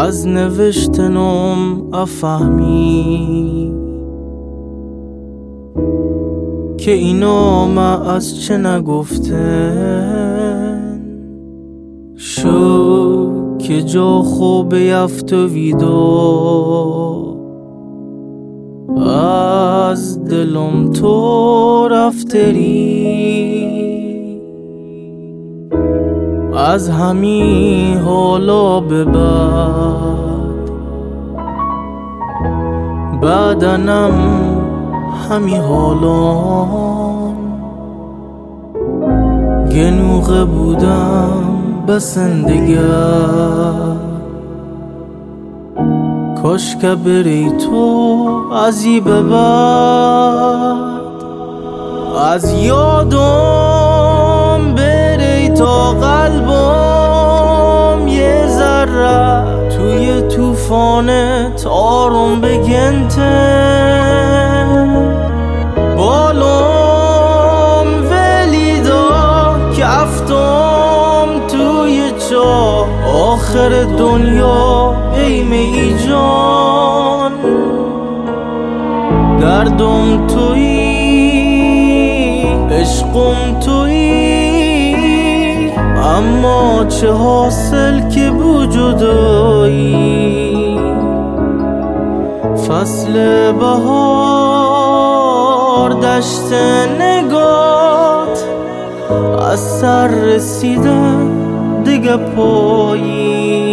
از نوشتنم افهمی که اینا ما از چه نگفتن شو که جا خوب یفت و ویدو از دلم تو رفتری از همی حالا به بعدنم همی حالان گنوغه بودم بسندگر کاش که بری تو ازی به بعد از یادم بری تا قلبم یه ذره توی توفانت آروم بگنته بالم ولیدا کفتم توی چاه آخر دنیا ایمه ای جان دردم توی عشقم توی اما چه حاصل که بوجودایی فصل بهار دشت نگات از سر رسیدن دیگه پایی